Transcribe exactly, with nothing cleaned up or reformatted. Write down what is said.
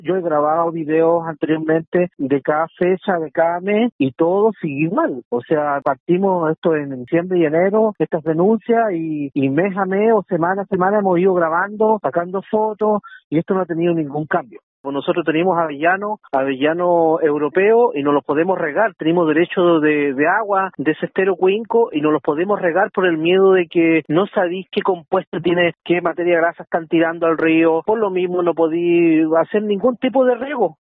Yo he grabado videos anteriormente de cada fecha, de cada mes, y todo sigue igual. O sea, partimos esto en diciembre y enero, estas denuncias, y, y mes a mes o semana a semana hemos ido grabando, sacando fotos, y esto no ha tenido ningún cambio. Nosotros tenemos avellano, avellano europeo, y no los podemos regar. Tenemos derecho de, de agua de ese estero Cuinco y no los podemos regar por el miedo de que no sabéis qué compuesto tiene, qué materia grasa están tirando al río. Por lo mismo no podéis hacer ningún tipo de riego.